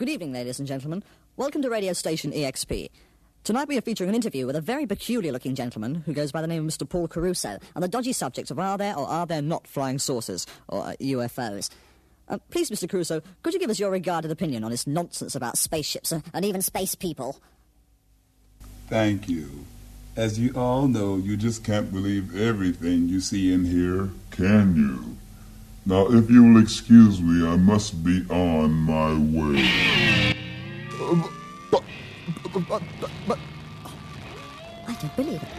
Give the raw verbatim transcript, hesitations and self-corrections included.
Good evening, ladies and gentlemen. Welcome to radio station E X P. Tonight we are featuring an interview with a very peculiar-looking gentleman who goes by the name of Mister Paul Caruso on the dodgy subject of are there or are there not flying saucers, or uh, U F Os. Uh, please, Mister Caruso, could you give us your regarded opinion on this nonsense about spaceships uh, and even space people? Thank you. As you all know, you just can't believe everything you see and hear, can you? Now, if you will excuse me, I must be on my way. Uh, but, but, but, but, I don't believe it.